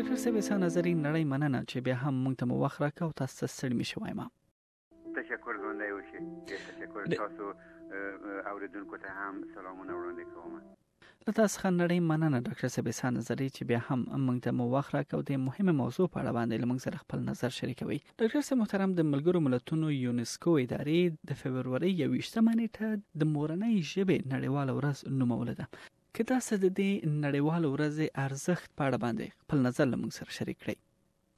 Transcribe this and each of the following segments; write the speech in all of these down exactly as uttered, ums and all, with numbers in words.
ډاکټر صاحب څه نظر نړۍ مننه چې بیا هم موږ ته مو وخت راکړ او تاسو ستړي مشئ وایم. تشکر ژوندی اوسئ. تشکر تاسو اوریدونکو ته هم سلامونه وړاندې کوم. له تاسو څخه نړۍ مننه ډاکټر صاحب څه نظر چې بیا هم موږ ته مو وخت راکړ او د مهمه موضوع په اړه باندې موږ سره خپل نظر شریکوي. ډاکټر صاحب محترم، د ملګرو ملتونو یونسکو ادارې د فبرورۍ یوویشتمه نیټه د مورنۍ ژبې نړیواله ورځ نومولې ده. که تاسو د دې نړیواله ورځ ارزښت په اړه باندې خپل نظر له موږ سره شریک کړئ.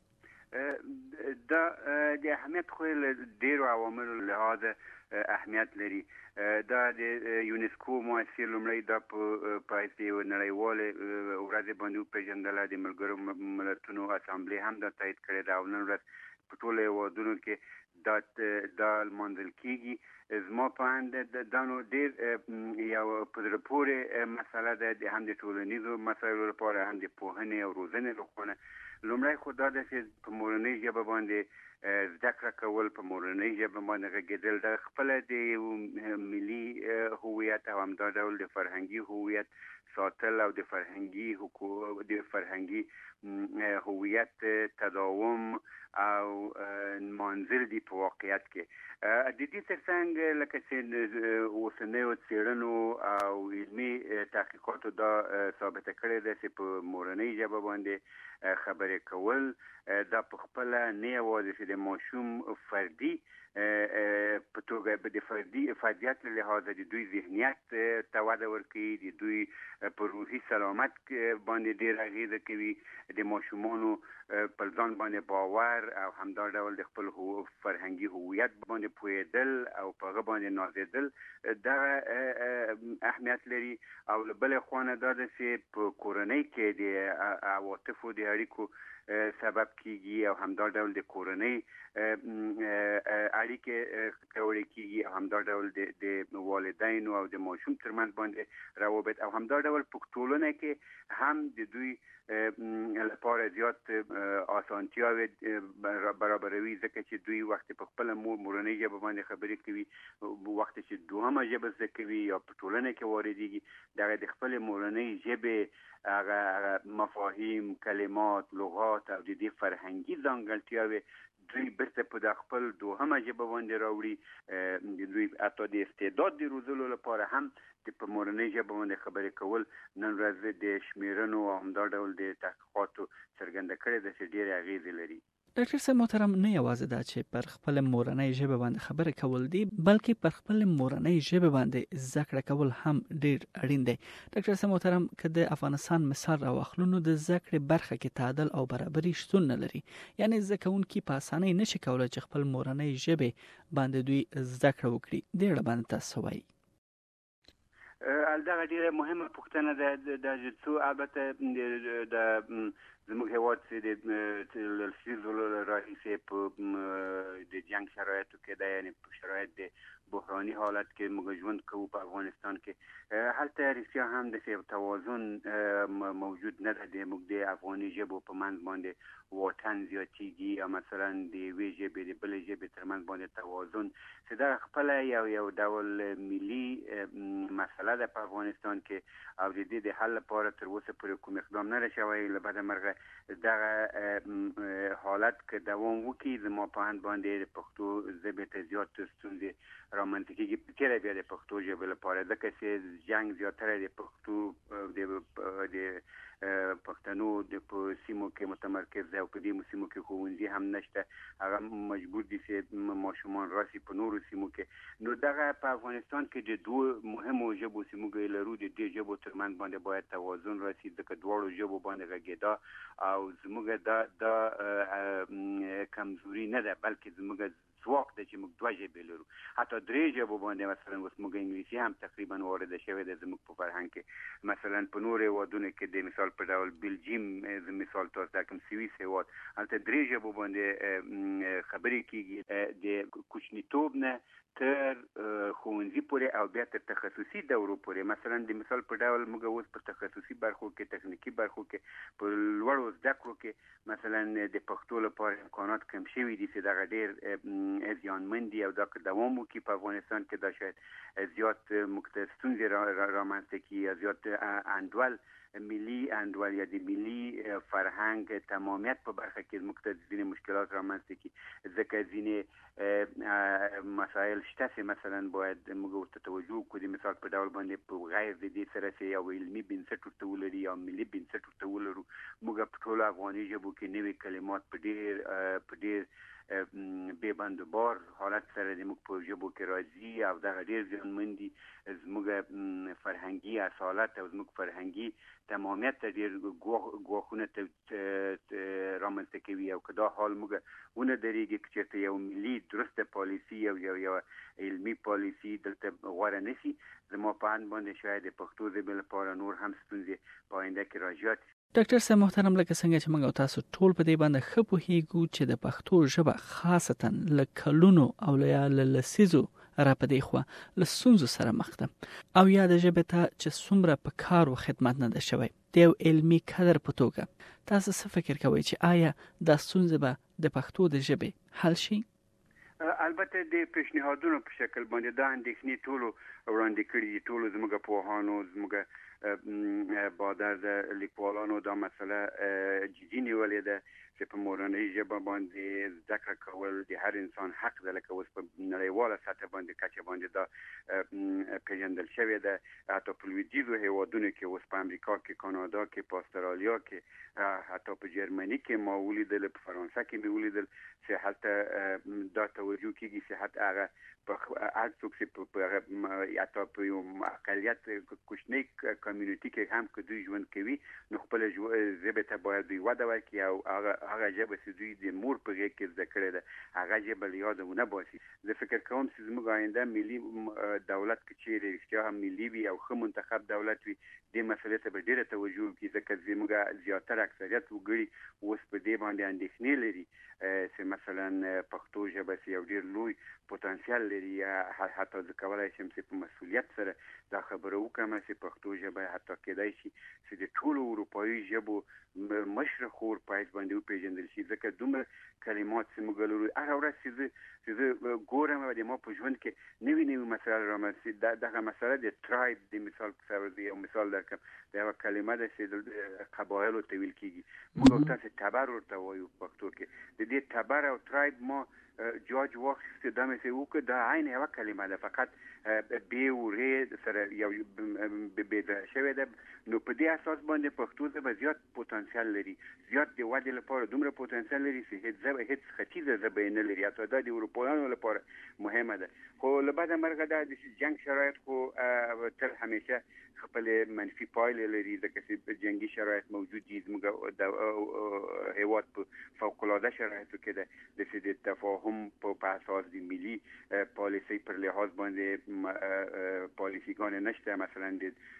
دا د اهمیت خو له ډیرو عواملو لحاظه اهمیت لري. دا د یونسکو مؤسسې لومړی دا په یوه نړیواله ورځ باندې وپېژندله. د ملګرو ملتونو اسامبلې هم دا تایید کړې ده او نن ورځ په ټولو هېوادونو کې دا دا لمانځل کېږي. زما په اند دا نو ډېر یو په زړه پورې مسله ده، هم د ټولنیزو مسایلو لپاره هم د پوهنې او روزنې لپاره. لومړی خو دا ده چې په مورنۍ ژبه باندې زده کړه کول، په مورنۍ ژبه باندې غږېدل د خپله د یو ملي هویت او همدا ډول د فرهنګي هویت ساتل او د فرهنګي حقوق د فرهنګي هویت تداوم او منزل دی په واقعیت کې. د دې ترڅنګ لکه چې اوسنیو څېړنو او علمي تحقیقاتو دا ثابته کړې ده چې په مورنۍ ژبه باندې خبرې کول دا په خپله نه یوازې چې د ماشوم فردي په توګه د فردي فردیت له لحاظه د دوی ذهنیت ته وده ورکوي، د دوی په روحي سلامت باندې ډېر اغېزه کوي، د ماشومانو په ځان باندې باور او همدا ډول د خپل فرهنګي هویت باندې پوهېدل او په هغه باندې نازېدل دغه اهمیت لري. او له بلې خوا نه دا ده چې په کورنۍ کې د عواطفو د اړیکو سبب کیږي او همدا ډول د کورنۍ اړیکې پیاوړې کیږي او همدا ډول د والدینو او د ماشوم ترمنځ باندې روابط او همدا ډول په ټولنه کې هم د دوی لپاره زیات اسانتیاوې برابروي، ځکه چې دوی وخت په خپل مورنۍ ژبه باندې خبرې کوي، وخت چې دوهمه ژبه زده کوي یا په ټولنه کې واردېږي دغه د خپل مورنۍ ژبې هغه مفاهیم، کلمات، لغات او د دې فرهنګي ځانګړتیاوې دوی بیرته په د خپل دوهمه ژبه باندې راوړي. د دوی حتی د استعداد د روزلو لپاره هم په مورنۍ ژبه باندې خبرې کول نن ورځ د شمیرنو او همدا ډول د تحقیقاتو څرګنده کړې ده چې ډېرې اغېزې لري. ډاکټر صاحب محترم، نه یوازې دا چې پر خپل مورنۍ ژبه باندې خبرې کول دي، بلکې پر خپل مورنۍ ژبه باندې زده کړه کول هم ډېر اړین دی. ډاکټر صاحب محترم، که د افغانستان مثال راواخلو نو د زده کړې برخه کې تعادل او برابري شتون نه لري. یعنی زده کوونکي په اسانۍ نشي کولی چې خپل مورنۍ ژبې باندې دوی زده کړه وکړي. دې اړه باندې تاسو وایي؟ دغه ډېره مهمه پوښتنه ده. د څو البته د زموږ هېواد چې د لسیزو راهیسې په د جنګ شرایطو کې ده، یعنې په شرایط د بحراني حالت کې موږ ژوند کوو په افغانستان کې. هلته رښتیا هم د توازن موجود نه ده. د موږ د افغاني ژبو په منځ باندې واټن زیاتېږي او مثلا د یوې ژبې د بلې ژبې ترمنځ باندې توازن چې دا خپله یو یو ډول ملي مسله ده په افغانستان کې او د دې د حل لپاره تر اوسه پورې کوم اقدام نه دی شوی. له بده مرغه دغه حالت که دوام وکړي زما په اند باندې د پښتو ژبې ته زیات ستونزې رامنځته کېږي، په تېره بیا د پښتو ژبې لپاره، ځکه چې جنګ زیاتره د پښتو د پښتنو د په سیمو کې متمرکز دی او په دې سیمو کې ښوونځي هم نشته، هغه مجبور دي چې ماشومان راشي په نورو سیمو کې. نو دغه په افغانستان کې د دوه مهمو ژبو چې موږ یې لرو د دې ژبو ترمنځ باندې باید توازن راشي، ځکه دواړو ژبو باندې غږېدا او زموږ دا دا کمزوري نه ده، بلکې زموږ ځواک ده چې موږ دوه ژبې لرو. حتی درې ژبو باندې مثلا اوس موږ انګلیسي هم تقریبا وارده شوې ده زموږ په فرهنګ کې. مثلا په نورو هېوادونو کې د مثال په ډول بلجیم د مثال تاسو درکړم، سویس هېواد، هلته درې ژبو باندې خبرې کېږي، د کوچنیتوب نه تر ښوونځي پورې او بیا تر تخصصي دورو پورې. مثلا د مثال په ډول موږ اوس په تخصصي برخو کې، تخنیکي برخو کې، په لوړو زده کړو کې مثلا د پښتو لپاره امکانات کم شوي دي چې دغه ډېر زیانمن دي او دا که دوام وکړي په افغانستان کې دا شاید زیات موږ ته ستونزې رامنځته کړي یا زیات انډول ملي انډول یا د ملي فرهنګ تمامیت په برخه کې موږ ته ځینې مشکلات رامنځته کړي، ځکه ځینې مسایل شته چې مثلا باید موږ ورته توجه وکړو. د مثال په ډول باندې په غیر د دې سره چې یو علمي بنسټ ورته ولري یا ملي بنسټ ورته ولرو، موږ په ټولو افغاني ژبو کې نوي کلمات په ډېر په ډېر بې بندوبار حالت سره د موږ په ژبو کې راځي او دغه ډېر زیانمن دي زموږ فرهنګي اصالت او زموږ فرهنګي تمامیت ته ډېر ګواښونه رامنځته کوي. او که دا حال موږ ونه درېږي چې چېرته یو ملي درسته پالیسي او یو یو علمي پالیسي دلته غوره نه شي، زما په اند باندې شاید د پښتو ژبې لپاره نور هم ستونزې په آینده کې رازیات شي. ډاکټر صاحب محترم، لکه څنګه چې موږ تاسو ټول په دې باندې ښه پوهیږو چې د پښتو ژبه خاصتا له کلونو او له لسیزو را پدې خو له ستونزو سره مخ ده، او یا د ژبې ته چې څومره په کار او خدمت نه ده شوی د یو علمي کدر په توګه، تاسو څه فکر کوئ چې آیا دا ستونزه به د پښتو د ژبې حل شي؟ البته د پیشنهادونو په شکل باندې دا اندېښنې ټولو وړاندې کړي دي، ټولو زموږ پوهانو زموږ بادر د لیکوالانو دا مسله جدي نیولې ده چې په مورنۍ ژبه باندې زده کړه کول د هر انسان حق ده، لکه اوس په نړیواله سطح باندې کچه باندې دا پیژندل شوې ده. حتی په لویدیځو هېوادونو کې اوس په امریکا کې، کانادا کې، په استرالیا کې، حتی په جرمني کې ما ولیدل، په فرانسه کې مې ولیدل چې هلته دا توجه کېږي چې حتی هغه په هر څوک چې په حتی په یو اقلیت کوچنۍ کمیونټي کې هم که دوی ژوند کوي نو خپل ژبې ته باید دوی وده ورکړي او هغه هغه ژبه چې دوی د مور په غېږ کې زده کړې ده هغه ژبه له یاده ونه باسي. زه فکر کوم چې زموږ آینده ملي دولت که چیرې رښتیا هم ملي وي او ښه منتخب دولت وي، دې مسلې ته به ډېره توجه وکړي، ځکه زموږ زیاتره اکثریت وګړي اوس په دې باندې اندېښنې لري چې مثلا پښتو ژبه چې یو ډېر لوی پوتنسیال لري. حتی زه کولی شم چې په مسؤلیت سره دا خبره وکړم چې پښتو ژبه حتی کېدای شي چې د ټولو اروپایي ژبو مشره خور په حیث باندې وپېژندل شي، ځکه دومره کلمات چې موږ لرو. هره ورځ چې زه چې زه ګورم او د ما په ژوند کې نوي نوي مسایل رامنځته، دغه مسله د ټرایب د مثال په سبب یو مثال درکړم، د یوه کلمه ده چې د قبایلو ته ویل کېږي، موږ تاسې ټبر ورته وایو په پښتو کې. د دې ټبر او ټرایب ما جاج واخیست دا مې چې وکړه دا عین یوه کلمه ده، فقط بې او ری سره یو بېځایه شوې ده. نو په دې اساس باندې پښتو ژبه زیات پوتنسیال لري، زیات د ودې لپاره دومره پوتنسیال لري چې هیڅ ژبه هیڅ ختیځه ژبه یې نه لري، حتی دا د اروپایانو لپاره مهمه ده. خو له بده مرغه دا د جنګ شرایط خو تل همیشه خپل منفي پایلې لري، ځکه چې جنګي شرایط موجود دي. زموږ د هېواد په فوقالعاده شرایطو کې ده چې د تفاهم په اساس د ملي پالیسۍ پر لحاظ باندې پالیسیګانې نشته. مثلا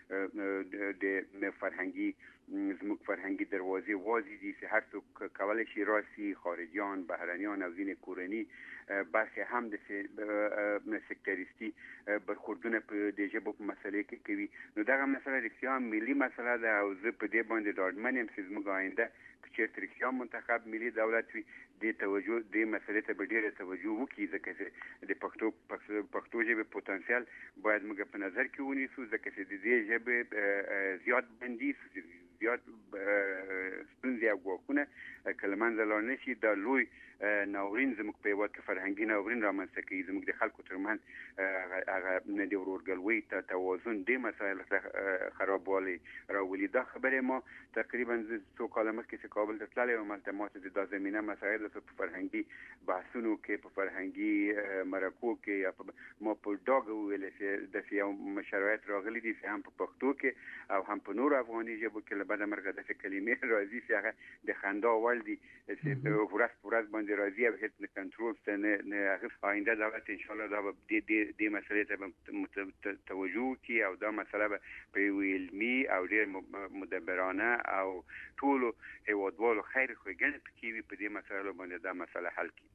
د فرهنګي زموږ فرهنګي دروازې وازې دي چې هر څوک کولی شي راسي، خارجیان، بهرنیان او ځینې کورني برخې هم د سکتریستي برخوردونه په د ژبو په مسلې کې کوي. نو دغه مسله رښتیا هم ملي مسله ده او زه په دې باندې ډاډمن یم چې زموږ آینده که چېرته رښتیا منتخب ملي دولت وي، دې توجه دې مسلې ته به ډېره توجه وکړي، ځکه چې د پښتو پښتو ژبې پوتنسیال باید موږ په نظر کې ونیسو، ځکه چې د دې ژبې زیات بندیز، زیات ستونزې او ګواښونه که له منځه لاړ نه شي، دا لوی ناورین زموږ په هېواد کې فرهنګي ناورین رامنځته کوي. زموږ د خلکو ترمنځ هغه د ورورګلوۍ توازن دې مسایل خرابوالی راولي. دا خبرې ما تقریبا څو کاله مخکې چې کابل ته تللی وم، هلته ما ته د دا زمینه مسایلو ته په فرهنګي بحثونو کې، په فرهنګي مرکو کې یا ما په ډاګه وویل چې داسې یو شرایط راغلي دي چې هم په پښتو کې او هم په نورو افغاني ژبو کې له بده مرغه داسې کلمې راځي چې هغه د خندا وړ دي، چې ورځ په ورځ باندې راځي او هېڅ نه کنټرول شته نه هغه. آینده دولت انشاءالله دا به دې مسلې ته به توجه وکړي او دا مسله به په یو علمي او ډېر مدبرانه او ټولو هېوادوالو خیر ښېګڼې پکې وي، په دې مسایلو باندې دا مسله حل کړي.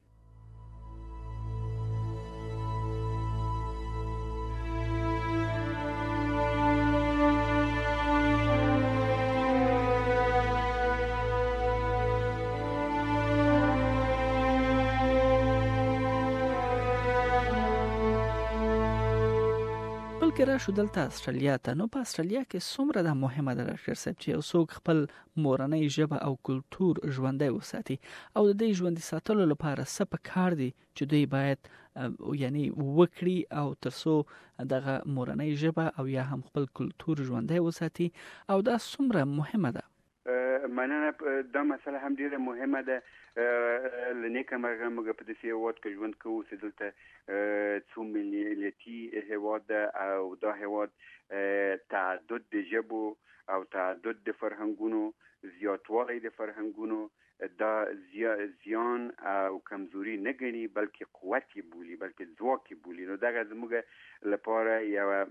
کې راشو دلته استرالیا ته. نو په استرالیا کې څومره د مهمه ده ډاکټر صاحب چې یو څوک خپل مورنۍ ژبه او کلتور ژوندۍ وساتي او د دې ژوندۍ ساتلو لپاره څه پکار دي چې دوی باید یعنی وکړي او ترڅو دغه مورنۍ ژبه او یا هم خپل کلتور ژوندۍ وساتي او دا څومره مهمه ده؟ مننه. دا مسله هم ډیره مهمه ده. لنیکه مرغه موږ په دې هیواد کې ژوند کوو چې دلته څو ملیتي هیواد ده او دا هیواد تعدد د ژبو او تعدد د فرهنګونو، زیاتوالی د فرهنګونو دا زیان او کمزوري نه ګڼي بلکې قوت یې بولي، بلکې ځواک یې بولي. نو دغه زموږ لپاره یوه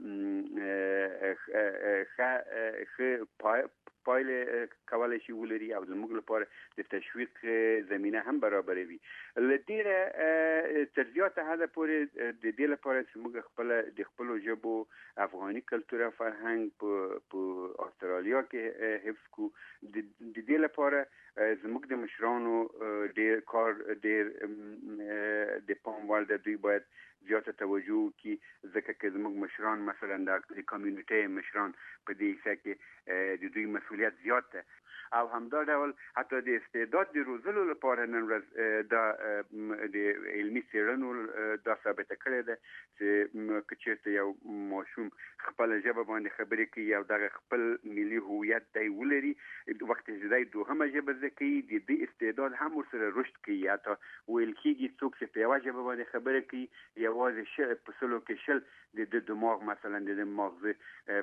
ښه پایله کولی شي ولري او زموږ لپاره د تشویق زمینه هم برابروي. له ډېره تر زیاته حده پورې د دې لپاره چې موږ خپله د خپلو ژبو افغاني کلتور او فرهنګ په استرالیا کې حفظ کړو، د دې لپاره زموږ د مشرانو ډېر کار ډېر د پام وړ ده. دوی باید زیاته توجه وکړي ځکه که زموږ مشران مثلا د کمیونټۍ مشران په دې حصه کې د دوی مسؤلیت زیات ده او همدا ډول حتی د استعداد د روزلو لپاره نن ورځ دا د علمي څېړنو دا ثابته کړې ده چې که چېرته یو ماشوم خپله ژبه باندې خبرې کوي او دغه خپل ملي هویت دی ولري، وخت چې دی دوهمه ژبه زده کوي د دې استعداد هم ورسره رشد کوي. حتی ویل کېږي څوک چې په یوه ژبه باندې خبرې کوي یوازې شل په سلو کې شل د د دماغ مثلا د مغز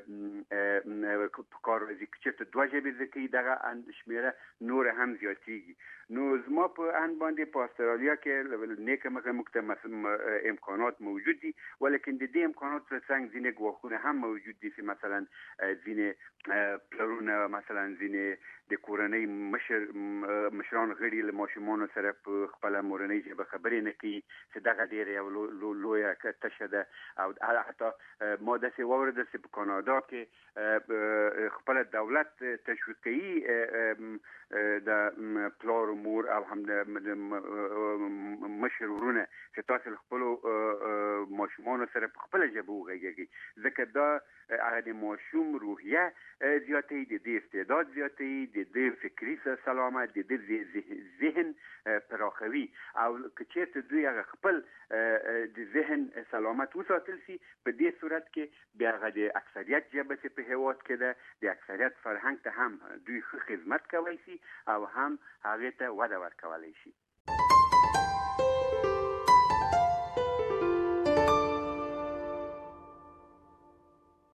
په کار راځي. که چېرته دوه ژبې زده کوي دغه شمیره نور هم زیاتیږي. نو زما په اند باندې په استرالیا کې نیکه مخه موږ ته امکانات موجود دي، ولیکن د دې امکانات تر څنګ ځینې ګواښونه هم موجود دي چې مثلا ځینې پلرونه مثلا ځینې د کورنۍ مشر مشران غړي له ماشومانو سره په خپله مورنۍ ژبه خبرې نه کوي چې دغه ډېره یو لویه تشه ده. او حتی ما داسې واورېدل چې په کانادا کې خپله دولت تشویق کوي د پلار و مور او هم د مشر ورونه چې تاسو خپلو ماشومانو سره په خپله ژبه وغږیږئ، ځکه دا هغه د ماشوم روحیه زیاتوي، د دې استعداد زیاتوي، د دې فکري سلامت، د دې ذهن پراخوي. او که چېرته دوی هغه خپل د ذهن سلامت وساتل سي په دې صورت کې بیا هغه د اکثریت ژبه چې په هېواد کې ده د اکثریت فرهنګ ته هم دوی ښه خدمت کولی شي او هم هغې ته وده ورکولی شي.